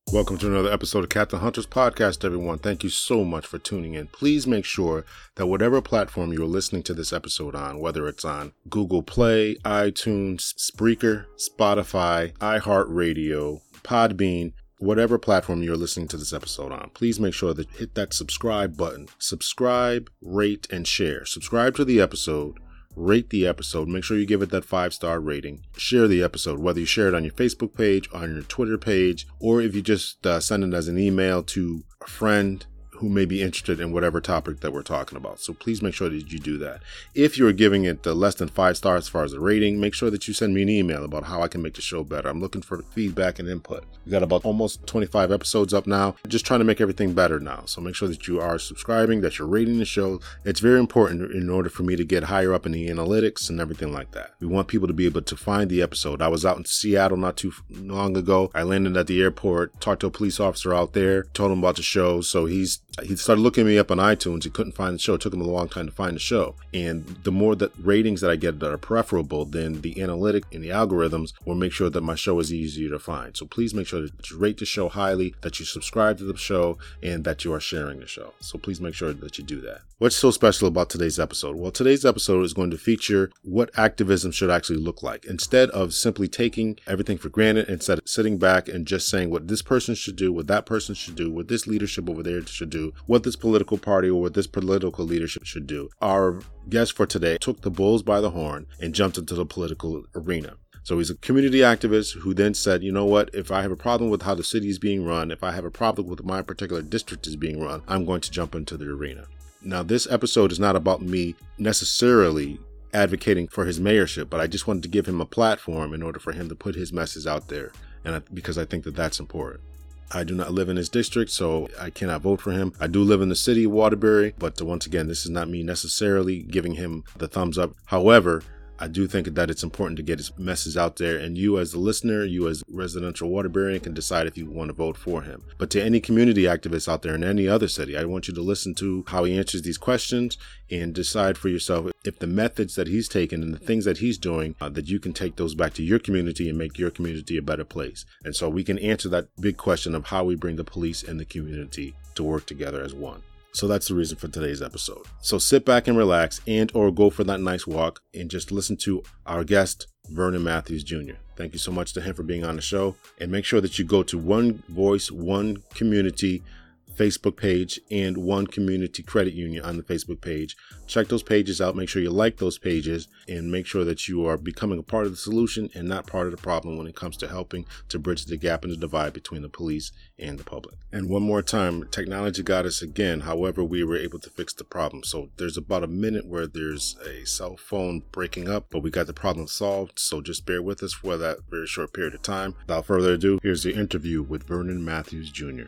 Welcome to another episode of Captain Hunter's Podcast, everyone. Thank you so much for tuning in. Please make sure that whatever platform you're listening to this episode on, whether it's on Google Play, iTunes, Spreaker, Spotify, iHeartRadio, Podbean, whatever platform you're listening to this episode on, please make sure that hit that subscribe button. Subscribe, rate, and share. Subscribe to the episode. Rate the episode. Make sure you give it that 5-star rating. Share the episode, whether you share it on your Facebook page, on your Twitter page, or if you just send it as an email to a friend who may be interested in whatever topic that we're talking about. So please make sure that you do that. If you're giving it less than 5 stars as far as the rating, make sure that you send me an email about how I can make the show better. I'm looking for feedback and input. We got about almost 25 episodes up now. Just trying to make everything better now. So make sure that you are subscribing, that you're rating the show. It's very important in order for me to get higher up in the analytics and everything like that. We want people to be able to find the episode. I was out in Seattle not too long ago. I landed at the airport, talked to a police officer out there, told him about the show. So he started looking me up on iTunes. He couldn't find the show. It took him a long time to find the show. And the more that ratings that I get that are preferable, then the analytic and the algorithms will make sure that my show is easier to find. So please make sure that you rate the show highly, that you subscribe to the show, and that you are sharing the show. So please make sure that you do that. What's so special about today's episode? Well, today's episode is going to feature what activism should actually look like. Instead of simply taking everything for granted, instead of sitting back and just saying what this person should do, what that person should do, what this leadership over there should do, what this political party or what this political leadership should do. Our guest for today took the bulls by the horn and jumped into the political arena. So he's a community activist who then said, you know what, if I have a problem with how the city is being run, if I have a problem with my particular district is being run, I'm going to jump into the arena. Now, this episode is not about me necessarily advocating for his mayorship, but I just wanted to give him a platform in order for him to put his message out there, and because I think that that's important. I do not live in his district, so I cannot vote for him. I do live in the city of Waterbury, but once again, this is not me necessarily giving him the thumbs up. However, I do think that it's important to get his message out there, and you as the listener, you as residential Waterburyan can decide if you want to vote for him. But to any community activists out there in any other city, I want you to listen to how he answers these questions and decide for yourself if the methods that he's taken and the things that he's doing, that you can take those back to your community and make your community a better place. And so we can answer that big question of how we bring the police and the community to work together as one. So that's the reason for today's episode. So sit back and relax and or go for that nice walk and just listen to our guest, Vernon Matthews Jr. Thank you so much to him for being on the show. And make sure that you go to One Voice, One Community Facebook page and One Community Credit Union on the Facebook page. Check those pages out. Make sure you like those pages and make sure that you are becoming a part of the solution and not part of the problem when it comes to helping to bridge the gap and the divide between the police and the public. And one more time, technology got us again. However, we were able to fix the problem. So there's about a minute where there's a cell phone breaking up, but we got the problem solved. So just bear with us for that very short period of time. Without further ado, here's the interview with Vernon Matthews Jr.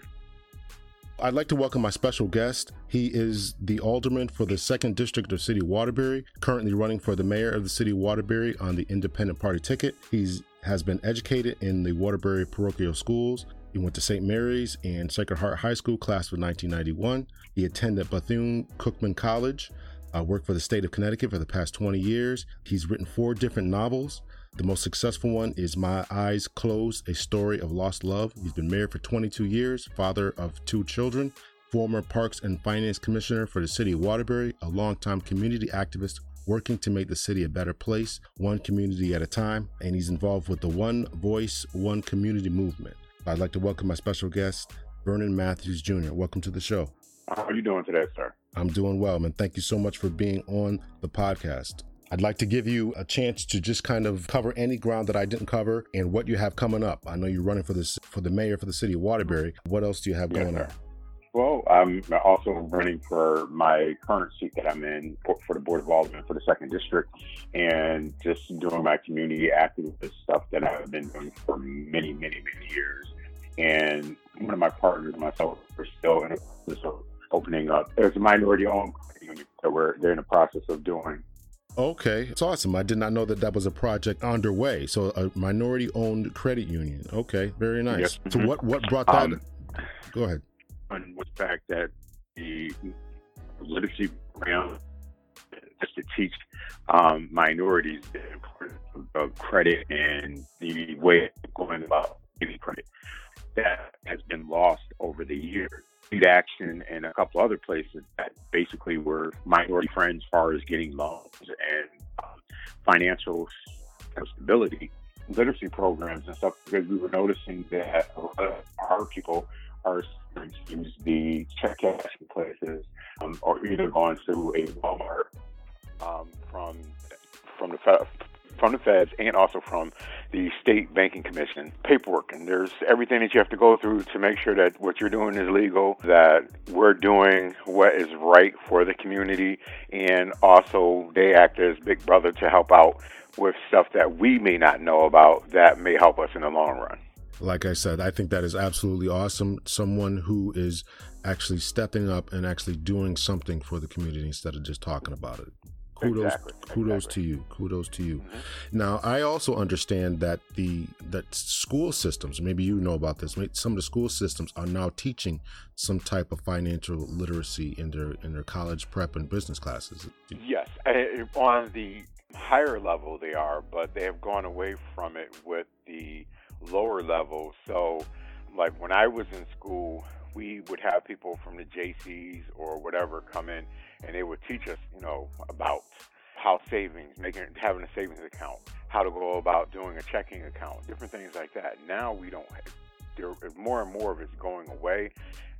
I'd like to welcome my special guest. He is the alderman for the 2nd District of City of Waterbury, currently running for the mayor of the City of Waterbury on the Independent Party ticket. He has been educated in the Waterbury parochial schools. He went to St. Mary's and Sacred Heart High School, class of 1991. He attended Bethune-Cookman College, worked for the state of Connecticut for the past 20 years. He's written 4 different novels. The most successful one is My Eyes Closed, A Story of Lost Love. He's been married for 22 years, father of 2 children, former Parks and Finance Commissioner for the City of Waterbury, a longtime community activist working to make the city a better place, one community at a time, and he's involved with the One Voice, One Community movement. I'd like to welcome my special guest, Vernon Matthews Jr. Welcome to the show. How are you doing today, sir? I'm doing well, man. Thank you so much for being on the podcast. I'd like to give you a chance to just kind of cover any ground that I didn't cover and what you have coming up. I know you're running for the mayor for the city of Waterbury. What else do you have going on? Well, I'm also running for my current seat that I'm in for the Board of Aldermen for the 2nd District, and just doing my community activist stuff that I've been doing for many, many, many years. And one of my partners and myself are still in the process of opening up. There's a minority-owned unit that they're in the process of doing. Okay, it's awesome. I did not know that was a project underway. So a minority-owned credit union. Okay, very nice. Yes. So what brought that? Go ahead. And the fact that the literacy program just to teach minorities the importance of credit and the way of going about getting credit. That has been lost over the years. Lead Action and a couple other places that basically were minority friends as far as getting loans and financial stability, literacy programs and stuff, because we were noticing that a lot of our people are starting to use the check cashing places or either going to a Walmart from the feds and also from the state banking commission paperwork. And there's everything that you have to go through to make sure that what you're doing is legal, that we're doing what is right for the community, and also they act as big brother to help out with stuff that we may not know about that may help us in the long run. Like I said, I think that is absolutely awesome. Someone who is actually stepping up and actually doing something for the community instead of just talking about it. Kudos to you. Mm-hmm. Now, I also understand that that school systems, maybe you know about this, some of the school systems are now teaching some type of financial literacy in their college prep and business classes. Yes, on the higher level they are, but they have gone away from it with the lower level. So, like when I was in school, we would have people from the JCs or whatever come in, and they would teach us, about how having a savings account, how to go about doing a checking account, different things like that. Now we don't. More and more of it's going away,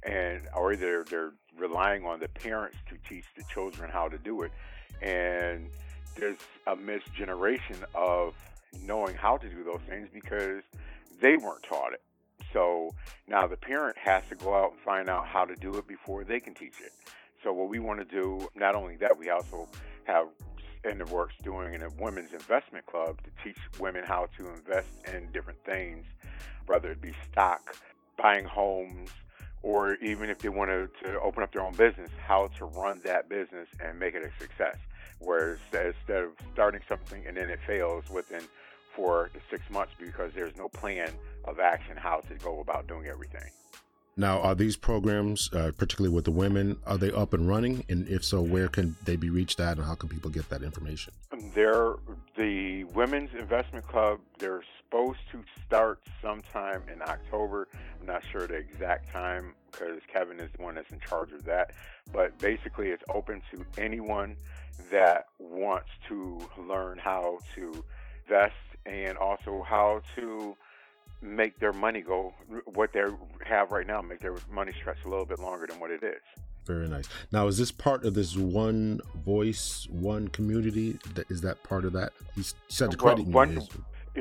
or they're relying on the parents to teach the children how to do it, and there's a missed generation of knowing how to do those things because they weren't taught it. So now the parent has to go out and find out how to do it before they can teach it. So what we want to do, not only that, we also have in the works doing a women's investment club to teach women how to invest in different things, whether it be stock, buying homes, or even if they wanted to open up their own business, how to run that business and make it a success. Whereas instead of starting something and then it fails within 4 to 6 months because there's no plan of action how to go about doing everything. Now, are these programs, particularly with the women, are they up and running? And if so, where can they be reached at and how can people get that information? The Women's Investment Club, they're supposed to start sometime in October. I'm not sure the exact time because Kevin is the one that's in charge of that. But basically, it's open to anyone that wants to learn how to invest and also how to make their money go, what they have right now, make their money stretch a little bit longer than what it is. Very nice. Now, is this part of this one voice, one community? Is that part of that? You said the credit union is.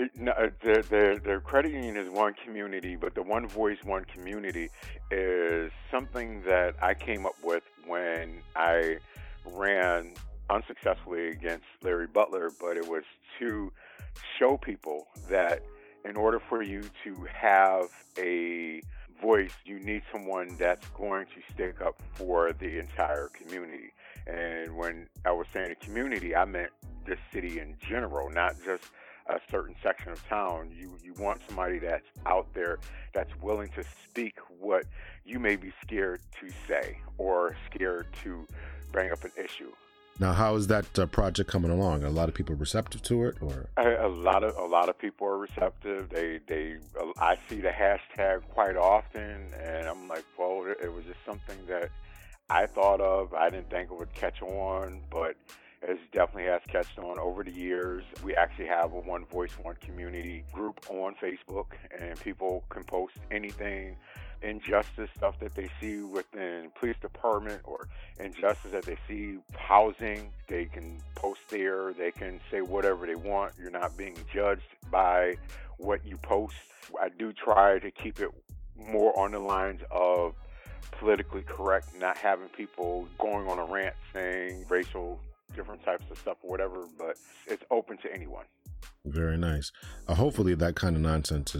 The credit union is one community, but the one voice, one community is something that I came up with when I ran unsuccessfully against Larry Butler, but it was to show people that in order for you to have a voice, you need someone that's going to stick up for the entire community. And when I was saying a community, I meant the city in general, not just a certain section of town. You want somebody that's out there that's willing to speak what you may be scared to say or scared to bring up an issue. Now, how is that project coming along? Are a lot of people receptive to it, or a lot of people are receptive. I see the hashtag quite often, and I'm like, well, it was just something that I thought of. I didn't think it would catch on, but it definitely has catched on over the years. We actually have a One Voice, One Community group on Facebook, and people can post anything. Injustice stuff that they see within police department or injustice that they see housing, they can post there. They can say whatever they want. You're not being judged by what you post. I do try to keep it more on the lines of politically correct, not having people going on a rant saying racial, different types of stuff or whatever, but it's open to anyone. Very nice. Hopefully that kind of nonsense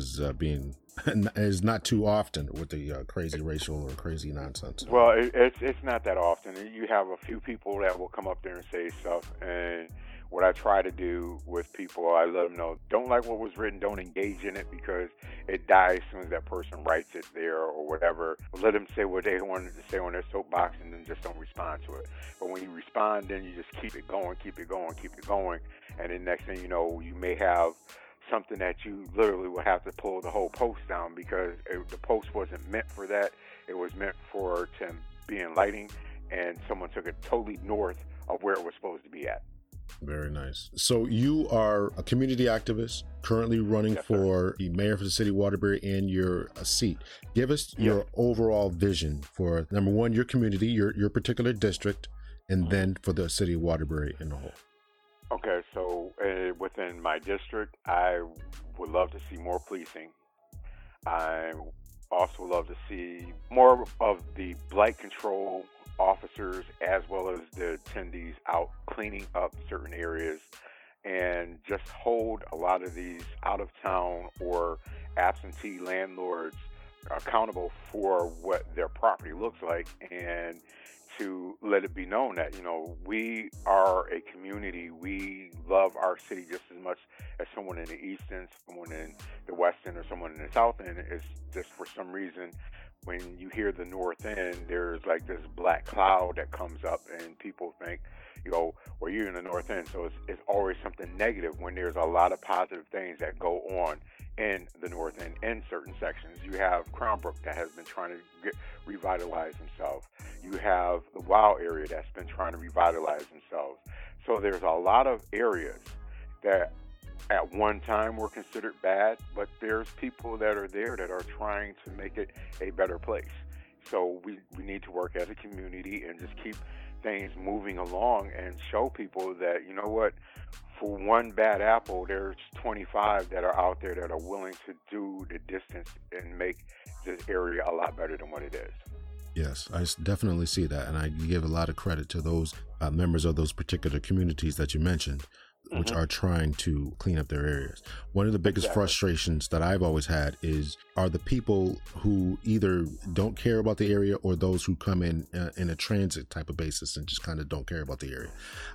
is not too often with the crazy racial or crazy nonsense. Well, it's not that often. You have a few people that will come up there and say stuff, and what I try to do with people, I let them know, don't like what was written, don't engage in it because it dies as soon as that person writes it there or whatever. Let them say what they wanted to say on their soapbox and then just don't respond to it. But when you respond, then you just keep it going. And then next thing you know, you may have something that you literally would have to pull the whole post down because the post wasn't meant for that. It was meant to be in lighting, and someone took it totally north of where it was supposed to be at. Very nice. So you are a community activist currently running for the mayor for the city of Waterbury and your seat. Give us your overall vision for, number one, your community, your particular district, and then for the city of Waterbury in the whole. Okay, so within my district, I would love to see more policing. I also love to see more of the blight control officers as well as the attendees out cleaning up certain areas and just hold a lot of these out-of-town or absentee landlords accountable for what their property looks like, and to let it be known that, we are a community. We love our city just as much as someone in the East End, someone in the West End, or someone in the South End. It's just for some reason, when you hear the North End, there's like this black cloud that comes up and people think, well, you're in the North End. So it's always something negative when there's a lot of positive things that go on in the North End in certain sections. You have Crownbrook that has been trying to revitalize themselves. You have the WOW area that's been trying to revitalize themselves. So there's a lot of areas that at one time were considered bad, but there's people that are there that are trying to make it a better place. So we need to work as a community and just keep things moving along and show people that, you know what, for one bad apple, there's 25 that are out there that are willing to do the distance and make this area a lot better than what it is. Yes, I definitely see that. And I give a lot of credit to those members of those particular communities that you mentioned, which are trying to clean up their areas. One of the biggest frustrations that I've always had are the people who either don't care about the area or those who come in a transit type of basis and just kind of don't care about the area.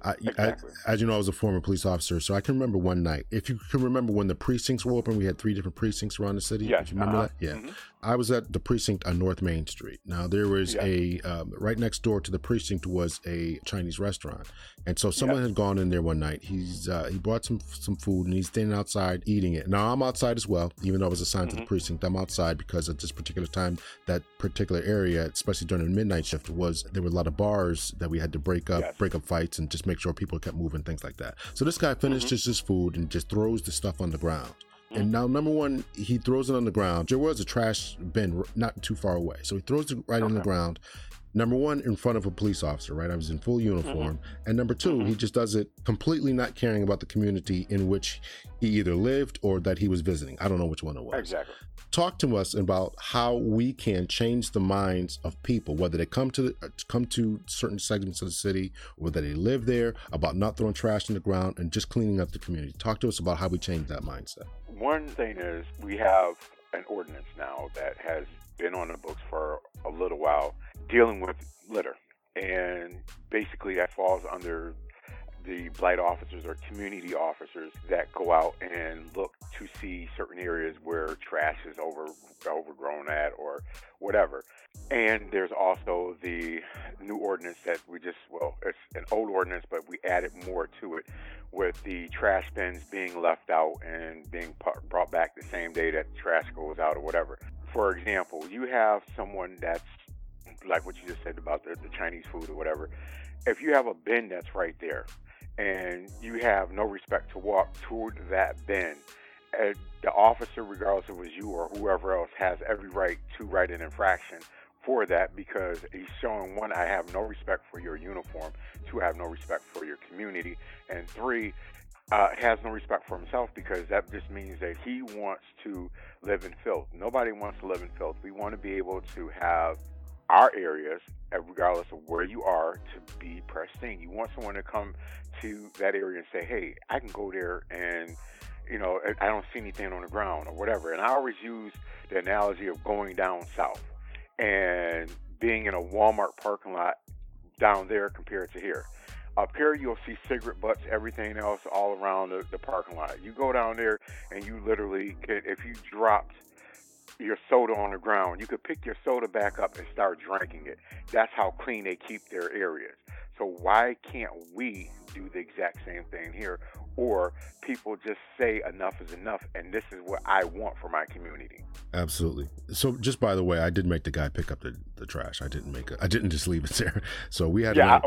I, as you know, I was a former police officer, so I can remember one night, if you can remember when the precincts were open, we had 3 different precincts around the city. Yes. Do you remember that? Yeah. I was at the precinct on North Main Street. Now there was right next door to the precinct was a Chinese restaurant. And so someone had gone in there one night. He brought some food and he's standing outside eating it. Now I'm outside as well, even though I was assigned to the precinct. I'm outside because at this particular time, that particular area, especially during the midnight shift, there were a lot of bars that we had to break up fights and just make sure people kept moving, things like that. So this guy finishes his food and just throws the stuff on the ground. And now, number one, he throws it on the ground. There was a trash bin not too far away. So he throws it right on the ground. Number one, in front of a police officer, right? I was in full uniform. And number two, he just does it completely not caring about the community in which he either lived or that he was visiting. I don't know which one it was. Exactly. Talk to us about how we can change the minds of people, whether they come to certain segments of the city, or whether they live there, about not throwing trash in the ground and just cleaning up the community. Talk to us about how we change that mindset. One thing is we have an ordinance now that has been on the books for a little while dealing with litter. And basically that falls under the blight officers or community officers that go out and look to see certain areas where trash is overgrown at or whatever. And there's also the new ordinance that it's an old ordinance, but we added more to it with the trash bins being left out and being brought back the same day that trash goes out or whatever. For example, you have someone that's like what you just said about the Chinese food or whatever. If you have a bin that's right there and you have no respect to walk toward that bin, the officer, regardless if it was you or whoever else, has every right to write an infraction for that, because he's showing, 1, I have no respect for your uniform, 2, I have no respect for your community, and 3, has no respect for himself, because that just means that he wants to live in filth. Nobody wants to live in filth. We want to be able to have our areas, regardless of where you are, to be pristine. You want someone to come to that area and say, hey, I can go there and, I don't see anything on the ground or whatever. And I always use the analogy of going down south and being in a Walmart parking lot down there compared to here. Up here, you'll see cigarette butts, everything else all around the parking lot. You go down there and you literally if you dropped your soda on the ground, you could pick your soda back up and start drinking it. That's how clean they keep their areas. So why can't we do the exact same thing here, or people just say enough is enough, and this is what I want for my community. Absolutely. So, just by the way, I did make the guy pick up the trash. I didn't just leave it there. So we had I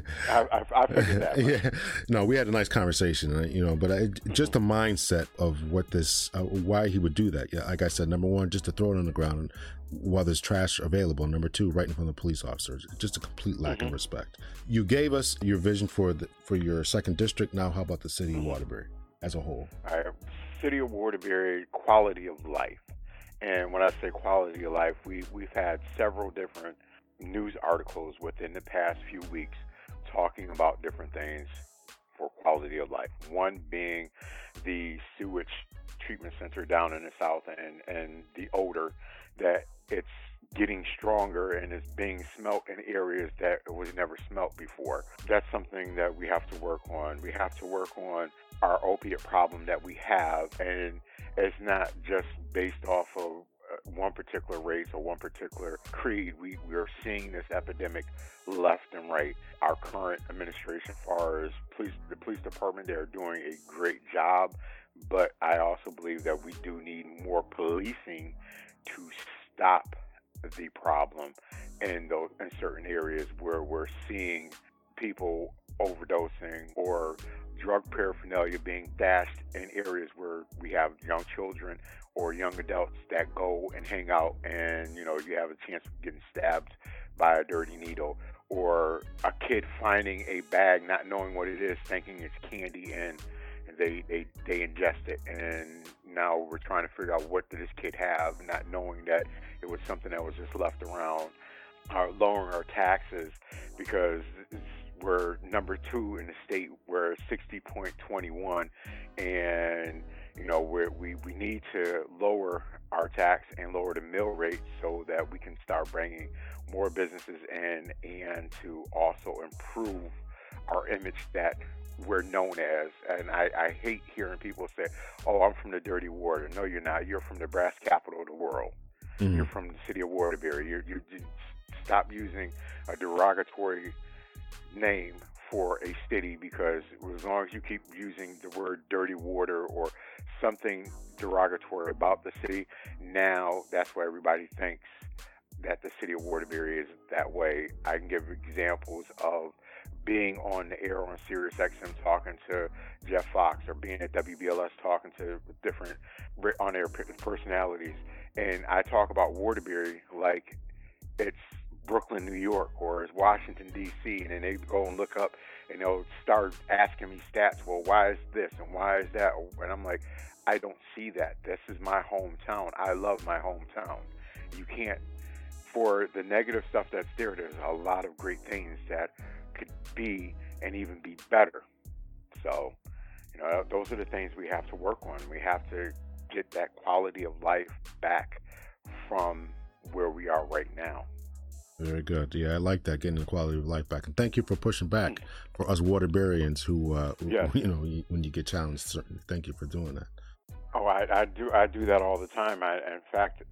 figured that. Yeah, no, we had a nice conversation, but just the mindset of what this, why he would do that. Yeah, like I said, number one, just to throw it on the ground while there's trash available. Number two, right in front of the police officers. Just a complete lack of respect. You gave us your vision for your second district. Now, how about the city of Waterbury as a whole? All right. City of Waterbury, quality of life. And when I say quality of life, we've had several different news articles within the past few weeks talking about different things for quality of life. One being the sewage treatment center down in the South End and the odor that it's getting stronger and it's being smelt in areas that it was never smelt before. That's something that we have to work on. We have to work on our opiate problem that we have, and it's not just based off of one particular race or one particular creed. We're seeing this epidemic left and right. Our current administration, as far as the police department, they're doing a great job, but I also believe that we do need more policing to stop the problem in certain areas where we're seeing people overdosing or drug paraphernalia being stashed in areas where we have young children or young adults that go and hang out, and you have a chance of getting stabbed by a dirty needle, or a kid finding a bag not knowing what it is, thinking it's candy, and they ingest it, and now we're trying to figure out what did this kid have, not knowing that it was something that was just left around. Lowering our taxes, because we're number 2 in the state. We're 60.21, and we need to lower our tax and lower the mill rate so that we can start bringing more businesses in, and to also improve our image that we're known as. And I hate hearing people say, "Oh, I'm from the dirty water." No, you're not. You're from the brass capital of the world. Mm-hmm. You're from the city of Waterbury. You stop using a derogatory name for a city, because as long as you keep using the word dirty water or something derogatory about the city, now that's why everybody thinks that the city of Waterbury is that way. I can give examples of being on the air on Sirius XM talking to Jeff Fox, or being at WBLS talking to different on-air personalities, and I talk about Waterbury like it's Brooklyn, New York, or it's Washington, D.C., and then they go and look up and they'll start asking me stats. Well, why is this and why is that? And I'm like, I don't see that. This is my hometown. I love my hometown. You can't, for the negative stuff that's there's a lot of great things that could be and even be better. So, those are the things we have to work on. We have to get that quality of life back from where we are right now. Very good. Yeah, I like that, getting the quality of life back. And thank you for pushing back for us Waterburyans who, when you get challenged, certainly. Thank you for doing that. Oh, I do that all the time. In fact,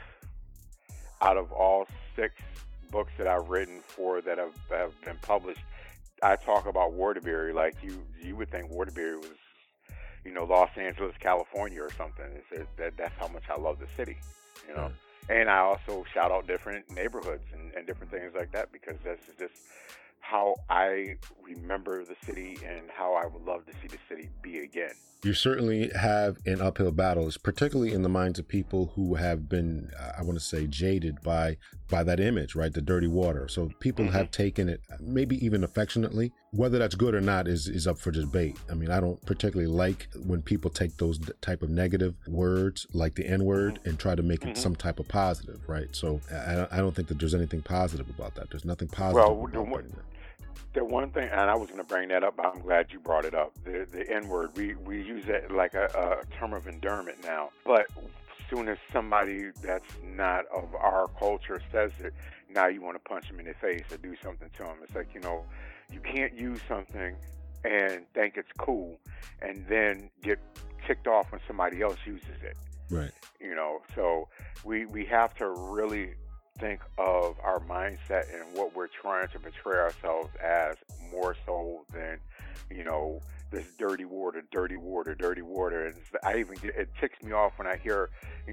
out of all 6 books that I've written that have been published, I talk about Waterbury like you would think Waterbury was, Los Angeles, California or something. That's how much I love the city, Yeah. And I also shout out different neighborhoods and different things like that, because that's just how I remember the city and how I would love to see the city be again. You certainly have an uphill battle, particularly in the minds of people who have been, I want to say, jaded by that image, right? The dirty water. So people have taken it, maybe even affectionately. Whether that's good or not is up for debate. I mean, I don't particularly like when people take those type of negative words, like the N-word, and try to make it some type of positive, right? So I don't think that there's anything positive about that. There's nothing positive about that. The one thing, and I was going to bring that up, but I'm glad you brought it up, the N-word, we use it like a term of endearment now. But as soon as somebody that's not of our culture says it, now you want to punch them in the face or do something to them. It's like, you can't use something and think it's cool and then get ticked off when somebody else uses it. Right. So we have to really think of our mindset and what we're trying to portray ourselves as more so than, this dirty water, dirty water, dirty water. And it ticks me off when I hear,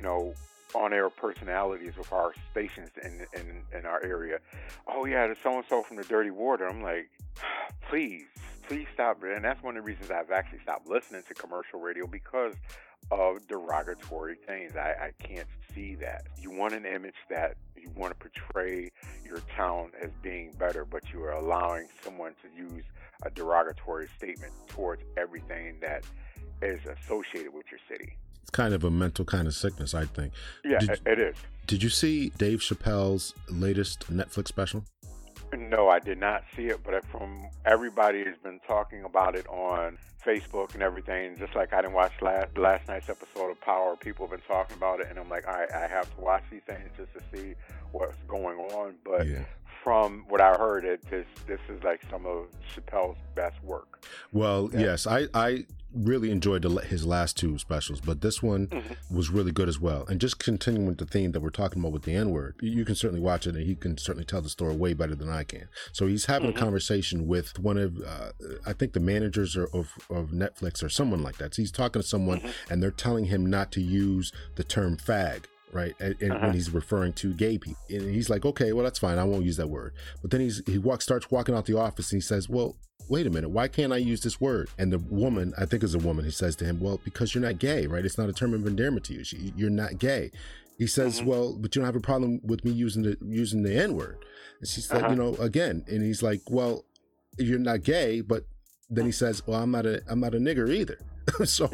on-air personalities of our stations in our area. Oh yeah, there's so-and-so from the dirty water. I'm like, please stop. And that's one of the reasons I've actually stopped listening to commercial radio, because of derogatory things. I can't see that. You want an image that you want to portray your town as being better, but you are allowing someone to use a derogatory statement towards everything that is associated with your city. It's kind of a mental kind of sickness, I think. Yeah, it is. Did you see Dave Chappelle's latest Netflix special? No, I did not see it, but from everybody has been talking about it on Facebook and everything. Just like I didn't watch last night's episode of Power, people have been talking about it, and I'm like, I have to watch these things just to see what's going on. But from what I heard, this is like some of Chappelle's best work. Well, yes, I really enjoyed his last two specials, but this one was really good as well. And just continuing with the theme that we're talking about with the N-word, you can certainly watch it, and he can certainly tell the story way better than I can. So he's having a conversation with one of, I think the managers of Netflix or someone like that. So he's talking to someone, and they're telling him not to use the term fag. Right. And when he's referring to gay people, and he's like, okay, well, that's fine. I won't use that word. But then he starts walking out the office, and he says, well, wait a minute, why can't I use this word? And the woman, I think it's a woman, he says to him, well, because you're not gay, right? It's not a term of endearment to you. You're not gay. He says, well, but you don't have a problem with me using the N-word. And she said, again, and he's like, well, you're not gay, but then he says, well, I'm not a nigger either. So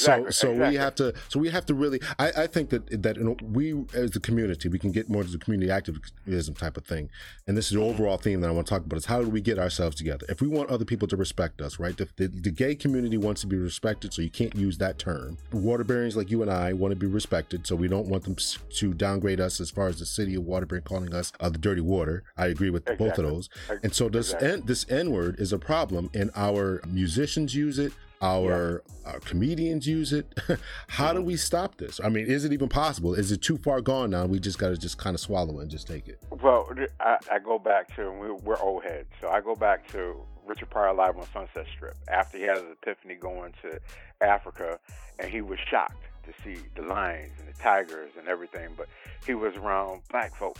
we have to really, I think that we as a community, we can get more to the community activism type of thing. And this is the overall theme that I want to talk about, is how do we get ourselves together? If we want other people to respect us, right? The gay community wants to be respected, so you can't use that term. Waterburyans like you and I want to be respected, so we don't want them to downgrade us as far as the city of Waterbury calling us the dirty water. I agree with both of those. And so this N-word is a problem, and our musicians use it. Our comedians use it. How do we stop this? I mean, is it even possible? Is it too far gone now? We just got to just kind of swallow it and just take it. Well, I go back to, we're old heads, so I go back to Richard Pryor live on Sunset Strip after he had his epiphany going to Africa, and he was shocked to see the lions and the tigers and everything, but he was around black folks.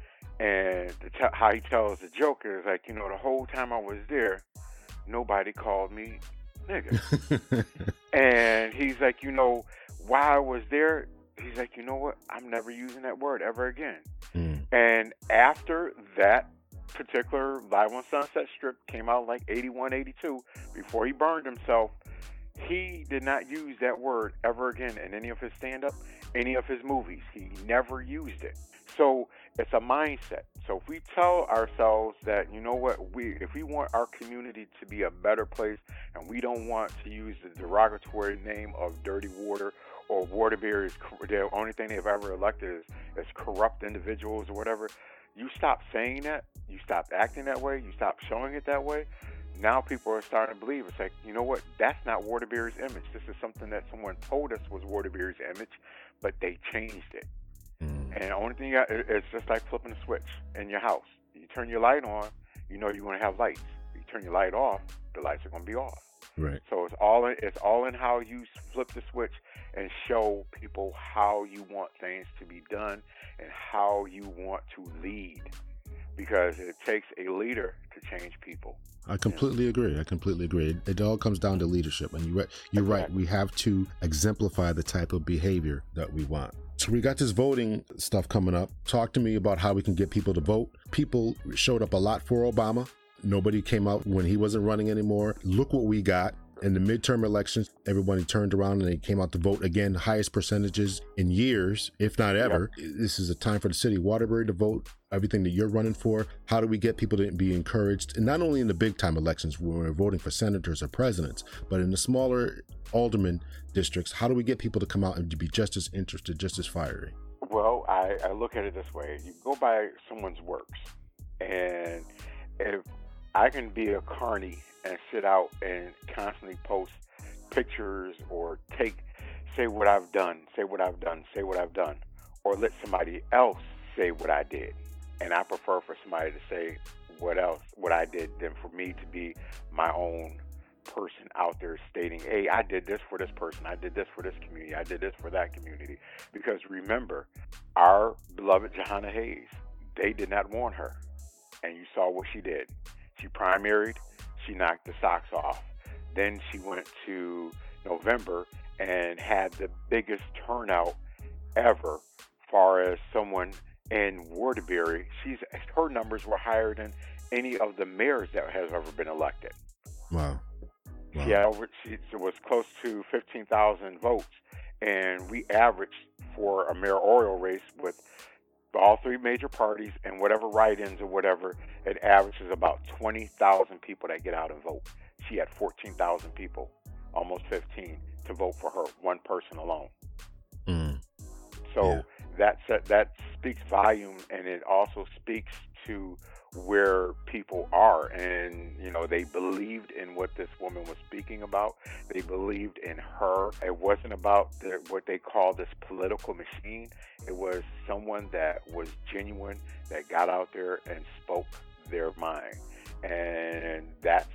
And how he tells the joke is like, the whole time I was there, nobody called me nigga. And he's like, while I was there, he's like, you know what? I'm never using that word ever again. And after that particular Live on Sunset Strip came out like 81, 82, before he burned himself, he did not use that word ever again in any of his stand-up, any of his movies. He never used it. So it's a mindset. So if we tell ourselves that, if we want our community to be a better place, and we don't want to use the derogatory name of dirty water or Waterbury, the only thing they've ever elected is corrupt individuals or whatever, you stop saying that, you stop acting that way, you stop showing it that way. Now people are starting to believe, it's like, that's not Waterbury's image. This is something that someone told us was Waterbury's image, but they changed it. And the only thing it's just like flipping a switch in your house. You turn your light on, you're going to have lights. You turn your light off, the lights are going to be off. Right. So it's all in how you flip the switch and show people how you want things to be done and how you want to lead. Because it takes a leader to change people. I completely agree. It all comes down to leadership. And you're right. We have to exemplify the type of behavior that we want. So we got this voting stuff coming up. Talk to me about how we can get people to vote. People showed up a lot for Obama. Nobody came out when he wasn't running anymore. Look what we got. In the midterm elections, everybody turned around and they came out to vote again, highest percentages in years, if not ever. Yep. This is a time for the city of Waterbury to vote, everything that you're running for. How do we get people to be encouraged? And not only in the big time elections when we're voting for senators or presidents, but in the smaller alderman districts, how do we get people to come out and to be just as interested, just as fiery? Well, I look at it this way. You go by someone's works. And if I can be a carny and sit out and constantly post pictures or say what I've done, or let somebody else say what I did. And I prefer for somebody to say what I did, than for me to be my own person out there stating, hey, I did this for this person, I did this for this community, I did this for that community. Because remember, our beloved Jahana Hayes, they did not want her. And you saw what she did. She primaried, she knocked the socks off. Then she went to November and had the biggest turnout ever far as someone in Waterbury. Her numbers were higher than any of the mayors that has ever been elected. Wow. She was close to 15,000 votes, and we averaged for a mayoral race with all three major parties and whatever write-ins or whatever, it averages about 20,000 people that get out and vote. She had 14,000 people, almost 15, to vote for her, one person alone. So that speaks volume, and it also speaks to where people are. And, you know, they believed in what this woman was speaking about. They believed in her. It wasn't about what they call this political machine. It was someone that was genuine, that got out there and spoke their mind. And that's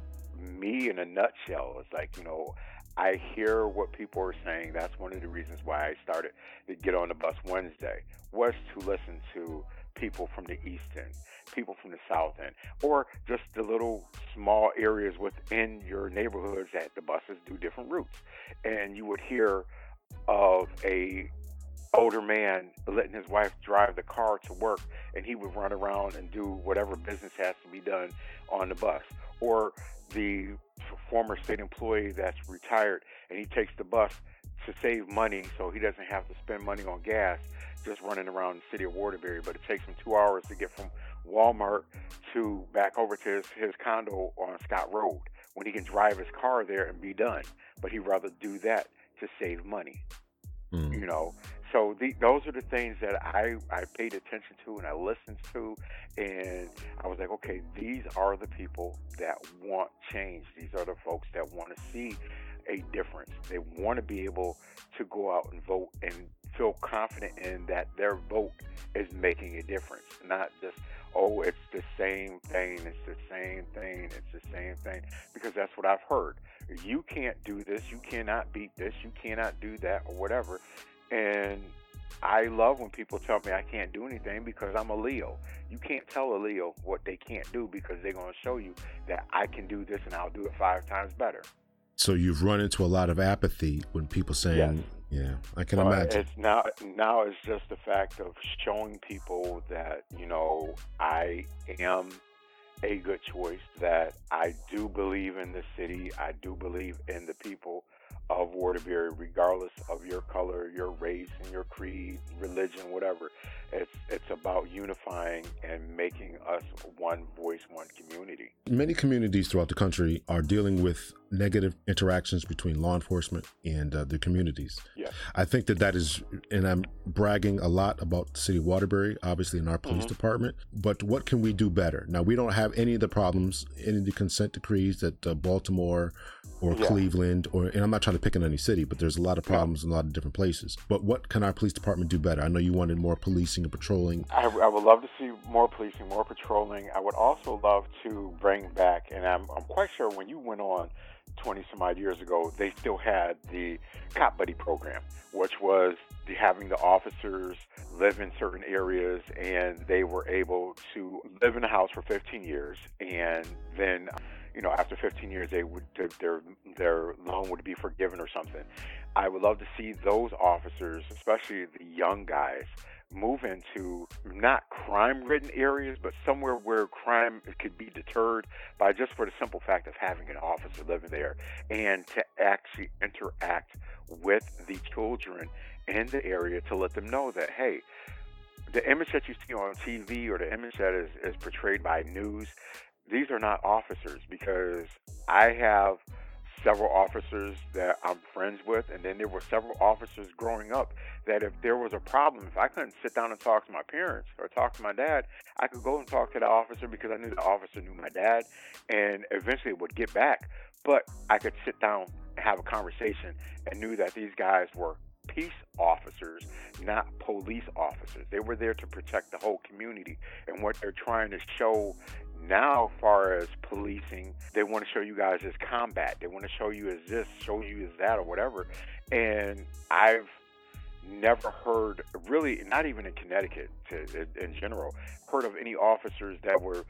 me in a nutshell. It's like, you know, I hear what people are saying. That's one of the reasons why I started to get on the bus Wednesday, was to listen to people from the East End, people from the South End, or just the little small areas within your neighborhoods that the buses do different routes. And you would hear of a older man letting his wife drive the car to work, and he would run around and do whatever business has to be done on the bus. Or the former state employee that's retired, and he takes the bus to save money so he doesn't have to spend money on gas just running around the city of Waterbury. But it takes him 2 hours to get from Walmart to back over to his condo on Scott Road, when he can drive his car there and be done. But he'd rather do that to save money. You know, so those are the things that I paid attention to and I listened to, and I was like, okay, these are the people that want change. These are the folks that want to see a difference. They want to be able to go out and vote and feel confident in that their vote is making a difference, not just, oh, it's the same thing, it's the same thing, it's the same thing, because that's what I've heard. You can't do this, you cannot beat this, you cannot do that, or whatever. And I love when people tell me I can't do anything, because I'm a Leo. You can't tell a Leo what they can't do, because they're going to show you that I can do this and I'll do it 5 times better. So you've run into a lot of apathy when people saying, yeah, I can imagine. It's now it's just the fact of showing people that, you know, I am a good choice, that I do believe in the city, I do believe in the people of Waterbury, regardless of your color, your race, and your creed, religion, whatever. It's about unifying and making us one voice, one community. Many communities throughout the country are dealing with negative interactions between law enforcement and their communities. Yes. I think that is, and I'm bragging a lot about the city of Waterbury, obviously in our police department, but what can we do better? Now, we don't have any of the problems, any of the consent decrees that Baltimore or Cleveland, and I'm not trying to pick on any city, but there's a lot of problems in a lot of different places. But what can our police department do better? I know you wanted more policing and patrolling. I would love to see more policing, more patrolling. I would also love to bring back, and I'm quite sure when you went on 20 some odd years ago, they still had the Cop Buddy program, which was having the officers live in certain areas, and they were able to live in a house for 15 years, and then, you know, after 15 years, they would their loan would be forgiven or something. I would love to see those officers, especially the young guys, move into not crime-ridden areas, but somewhere where crime could be deterred by just for the simple fact of having an officer living there, and to actually interact with the children in the area to let them know that, hey, the image that you see on TV or the image that is portrayed by news, these are not officers. Because I have several officers that I'm friends with, and then there were several officers growing up that if there was a problem, if I couldn't sit down and talk to my parents or talk to my dad, I could go and talk to the officer, because I knew the officer knew my dad, and eventually it would get back. But I could sit down and have a conversation and knew that these guys were peace officers, not police officers. They were there to protect the whole community. And what they're trying to show now, as far as policing, they want to show you guys as combat. They want to show you as this, show you as that, or whatever. And I've never heard, really, not even in Connecticut in general, heard of any officers that were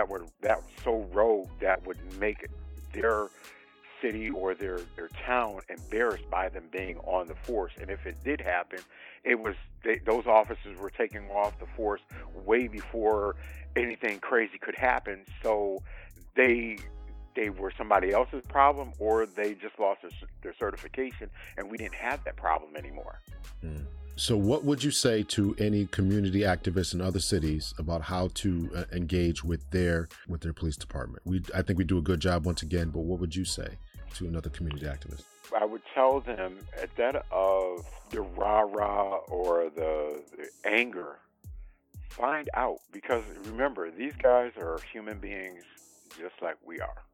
so rogue that would make their city or their town embarrassed by them being on the force. And if it did happen, it was those officers were taking off the force way before anything crazy could happen. So they were somebody else's problem, or they just lost their certification, and we didn't have that problem anymore. So what would you say to any community activists in other cities about how to engage with their police department? I think we do a good job once again, but what would you say to another community activist? I would tell them, instead of the rah-rah or the anger, find out. Because remember, these guys are human beings just like we are.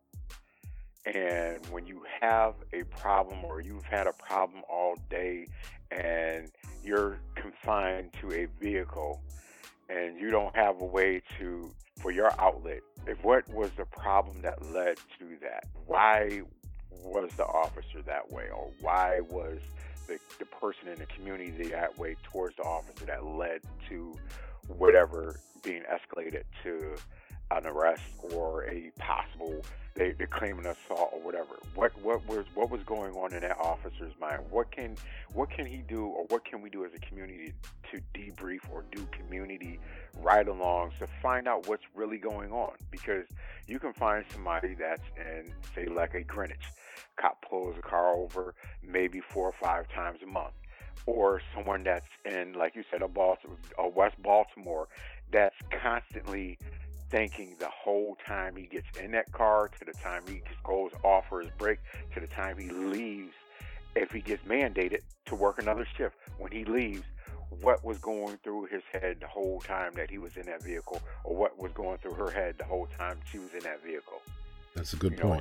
And when you have a problem, or you've had a problem all day, and you're confined to a vehicle, and you don't have a way for your outlet, what was the problem that led to that? Why was the officer that way? Or why was the person in the community that way towards the officer that led to whatever being escalated to an arrest or a possible they claim an assault or whatever? What was going on in that officer's mind? What can he do, or what can we do as a community to debrief or do community ride-alongs to find out what's really going on? Because you can find somebody that's in, say, like a Greenwich, cop pulls a car over maybe 4 or 5 times a month, or someone that's in, like you said, a West Baltimore, that's constantly thinking the whole time he gets in that car to the time he goes off for his break to the time he leaves, if he gets mandated to work another shift, when he leaves, what was going through his head the whole time that he was in that vehicle, or what was going through her head the whole time she was in that vehicle? That's a good point.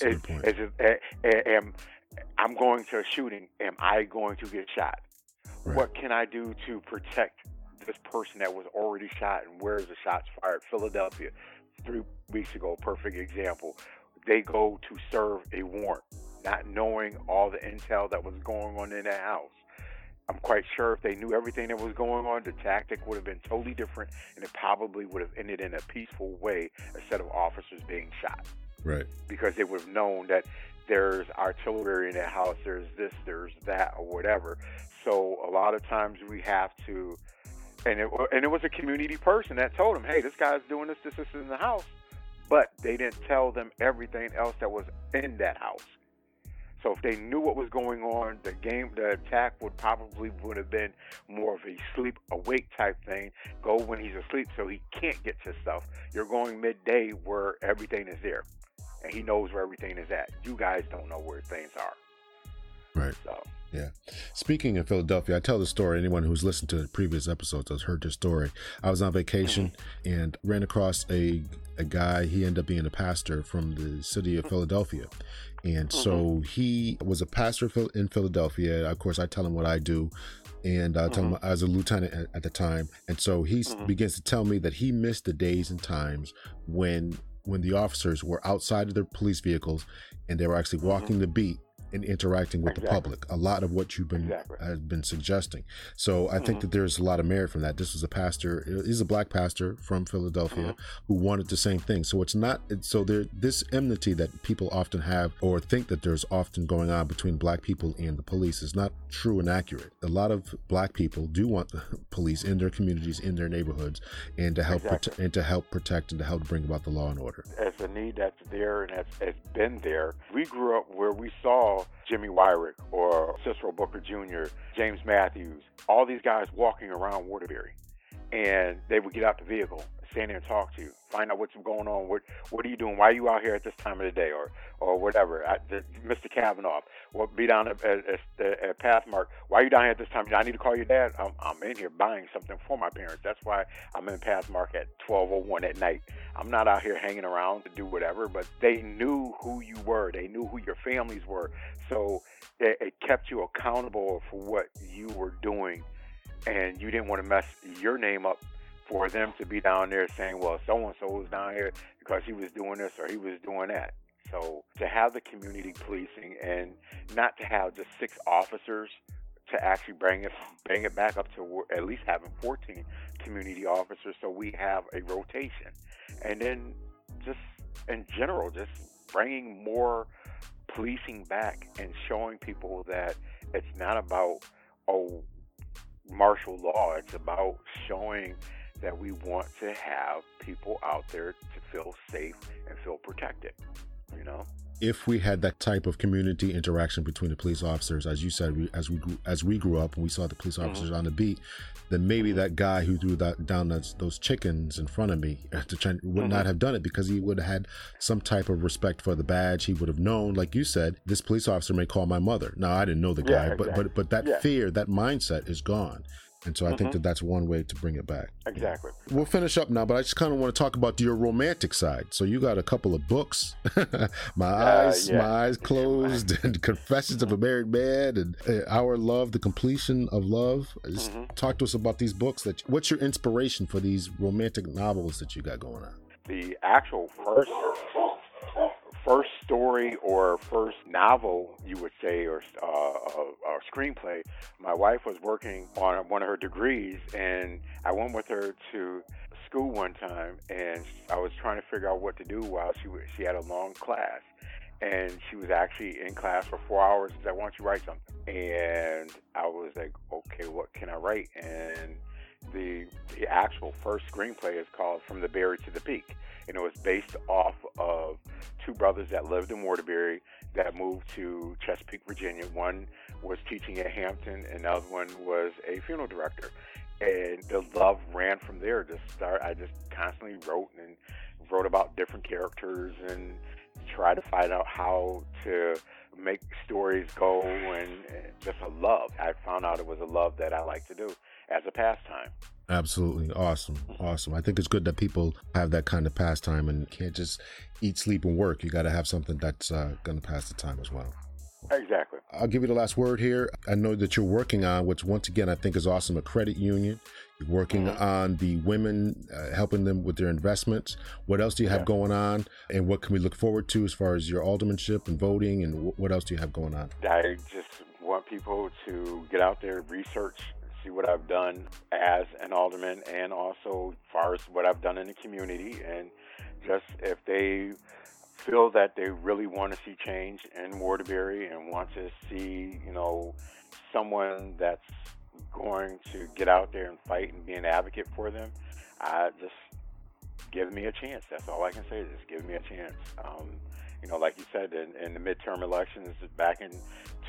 I'm going to a shooting. Am I going to get shot? Right. What can I do to protect this person that was already shot, and where's the shots fired? Philadelphia, 3 weeks ago, perfect example. They go to serve a warrant, not knowing all the intel that was going on in that house. I'm quite sure if they knew everything that was going on, the tactic would have been totally different, and it probably would have ended in a peaceful way instead of officers being shot. Right. Because they would have known that there's artillery in that house, there's this, there's that, or whatever. So a lot of times we have to, and it was a community person that told them, hey, this guy's doing this in the house. But they didn't tell them everything else that was in that house. So if they knew what was going on, the attack would have been more of a sleep-awake type thing. Go when he's asleep so he can't get to stuff. You're going midday where everything is there, and he knows where everything is at. You guys don't know where things are. Right. So. Yeah. Speaking of Philadelphia, I tell the story. Anyone who's listened to the previous episodes has heard this story. I was on vacation and ran across a guy. He ended up being a pastor from the city of Philadelphia. And so he was a pastor in Philadelphia. Of course, I tell him what I do. And I tell him I was a lieutenant at the time. And so he begins to tell me that he missed the days and times when the officers were outside of their police vehicles and they were actually walking the beat and interacting with the public. A lot of what you've been suggesting. So I think that there's a lot of merit from that. This was a pastor, he's a black pastor from Philadelphia who wanted the same thing. So this enmity that people often have or think that there's often going on between black people and the police is not true and accurate. A lot of black people do want the police in their communities, in their neighborhoods, and to help protect and to help bring about the law and order. As a need that's there and has been there. We grew up where we saw Jimmy Wyrick or Cicero Booker Jr., James Matthews, all these guys walking around Waterbury. And they would get out the vehicle, stand there and talk to you, find out what's going on, what are you doing, why are you out here at this time of the day, or whatever. Mr. Kavanaugh, or be down at Pathmark, why are you down here at this time? I need to call your dad. I'm in here buying something for my parents. That's why I'm in Pathmark at 12:01 at night. I'm not out here hanging around to do whatever, but they knew who you were. They knew who your families were. So it kept you accountable for what you were doing, and you didn't want to mess your name up for them to be down there saying, well, so-and-so was down here because he was doing this or he was doing that. So to have the community policing and not to have just 6 officers, to actually bring it back up to at least having 14 community officers, so we have a rotation. And then just in general, just bringing more policing back and showing people that it's not about, martial law. It's about showing that we want to have people out there to feel safe and feel protected, you know? If we had that type of community interaction between the police officers, as you said, as we grew up and we saw the police officers on the beat, then maybe that guy who threw down those chickens in front of me would not have done it, because he would have had some type of respect for the badge. He would have known, like you said, this police officer may call my mother. Now, I didn't know the guy, exactly. but that fear, that mindset is gone. And so I think that's one way to bring it back. Exactly. We'll finish up now, but I just kind of want to talk about your romantic side. So you got a couple of books, My Eyes Closed, and Confessions of a Married Man, and Our Love, The Completion of Love. Just talk to us about these books. What's your inspiration for these romantic novels that you got going on? The actual first story or first novel, you would say, or screenplay, my wife was working on one of her degrees, and I went with her to school one time, and I was trying to figure out what to do while she had a long class, and she was actually in class for 4 hours. She said, "Why don't you write something?" And I was like, "Okay, what can I write?" And the actual first screenplay is called From the Berry to the Peak, and it was based off of 2 brothers that lived in Waterbury that moved to Chesapeake, Virginia. One was teaching at Hampton, and the other one was a funeral director. And the love ran from there. I just constantly wrote about different characters and tried to find out how to make stories go, and just a love. I found out it was a love that I like to do as a pastime. Absolutely. Awesome. I think it's good that people have that kind of pastime and can't just eat, sleep, and work. You got to have something that's going to pass the time as well. Exactly. I'll give you the last word here. I know that you're working on, which once again I think is awesome, a credit union. You're working on the women, helping them with their investments. What else do you have going on, and what can we look forward to as far as your aldermanship and voting, and what else do you have going on? I just want people to get out there, research, see what I've done as an alderman, and also as far as what I've done in the community, and just if they feel that they really want to see change in Waterbury and want to see, someone that's going to get out there and fight and be an advocate for them, just give me a chance. That's all I can say. Just give me a chance. Like you said, in the midterm elections back in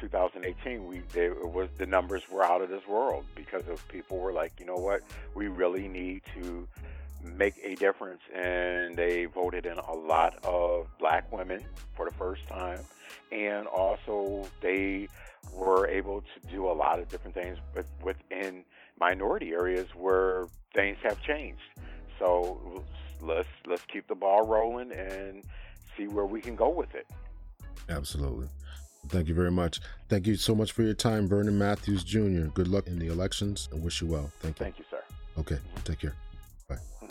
2018, the numbers were out of this world, because of people were like, you know what, we really need to make a difference, and they voted in a lot of black women for the first time, and also they were able to do a lot of different things within minority areas where things have changed. So let's keep the ball rolling and see where we can go with it. Absolutely. Thank you very much. Thank you so much for your time, Vernon Matthews Jr. Good luck in the elections, and wish you well. Thank you. Thank you, sir. Okay. Take care. Bye.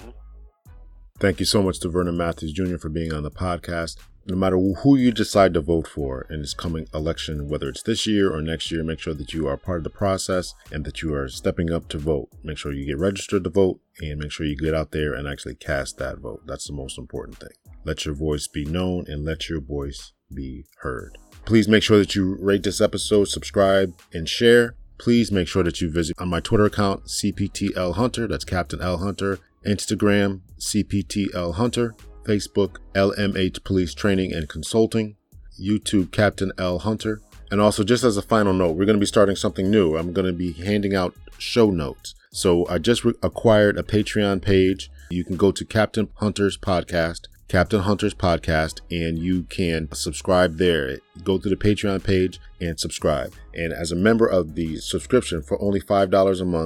Thank you so much to Vernon Matthews Jr. for being on the podcast. No matter who you decide to vote for in this coming election, whether it's this year or next year, make sure that you are part of the process and that you are stepping up to vote. Make sure you get registered to vote, and make sure you get out there and actually cast that vote. That's the most important thing. Let your voice be known, and let your voice be heard. Please make sure that you rate this episode, subscribe, and share. Please make sure that you visit on my Twitter account, CPTL Hunter. That's Captain L Hunter. Instagram, CPTL Hunter. Facebook, LMH Police Training and Consulting. YouTube, Captain L Hunter. And also, just as a final note, we're going to be starting something new. I'm going to be handing out show notes. So I just acquired a Patreon page. You can go to Captain Hunter's Podcast, and you can subscribe there. Go to the Patreon page and subscribe. And as a member of the subscription for only $5 a month,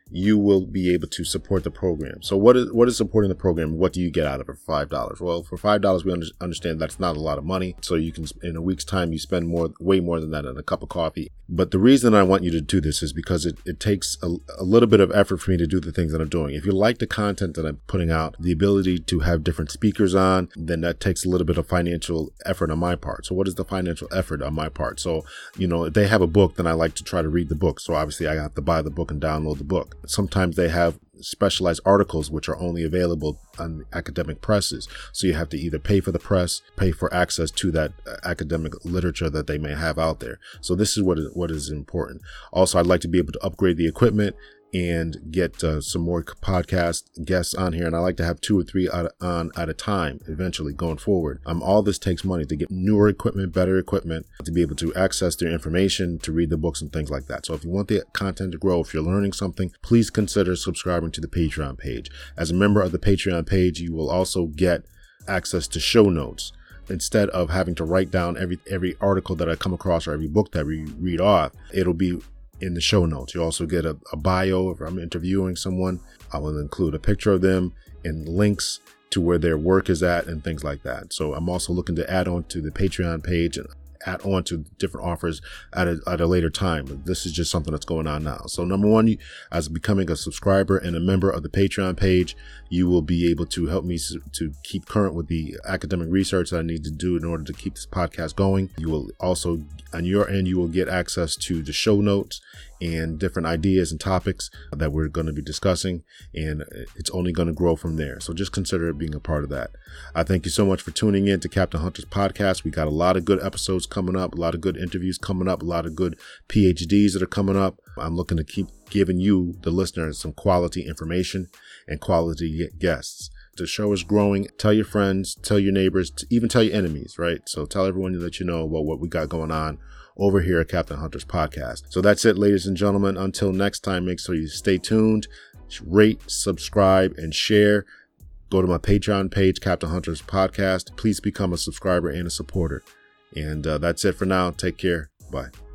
you will be able to support the program. So what is supporting the program? What do you get out of it for $5? Well, for $5, we understand that's not a lot of money. So you can, in a week's time, you spend way more than that on a cup of coffee. But the reason I want you to do this is because it takes a little bit of effort for me to do the things that I'm doing. If you like the content that I'm putting out, the ability to have different speakers on, then that takes a little bit of financial effort on my part. So what is the financial effort on my part? So, if they have a book, then I like to try to read the book. So obviously I have to buy the book and download the book. Sometimes they have specialized articles which are only available on academic presses. So you have to either pay for the press, pay for access to that academic literature that they may have out there. So this is what is important. Also, I'd like to be able to upgrade the equipment and get some more podcast guests on here. And I like to have 2 or 3 on at a time eventually going forward. All this takes money to get newer equipment, better equipment, to be able to access their information, to read the books and things like that. So if you want the content to grow, if you're learning something, please consider subscribing to the Patreon page. As a member of the Patreon page, you will also get access to show notes. Instead of having to write down every article that I come across or every book that we read off, it'll be in the show notes. You also get a bio. If I'm interviewing someone, I will include a picture of them and links to where their work is at and things like that. So I'm also looking to add on to the Patreon page and add on to different offers at a later time. But this is just something that's going on now. So number one, as becoming a subscriber and a member of the Patreon page, you will be able to help me to keep current with the academic research that I need to do in order to keep this podcast going. You will also, on your end, you will get access to the show notes and different ideas and topics that we're going to be discussing, and it's only going to grow from there. So just consider it being a part of that. I thank you so much for tuning in to Captain Hunter's podcast. We got a lot of good episodes coming up, a lot of good interviews coming up, a lot of good PhDs that are coming up. I'm looking to keep giving you, the listeners, some quality information and quality guests. The show is growing. Tell your friends, tell your neighbors, even tell your enemies, right? So tell everyone that you know about what we got going on over here at Captain Hunter's podcast. So that's it, ladies and gentlemen. Until next time, make sure you stay tuned, rate, subscribe, and share. Go to my Patreon page, Captain Hunter's podcast. Please become a subscriber and a supporter. And that's it for now. Take care. Bye.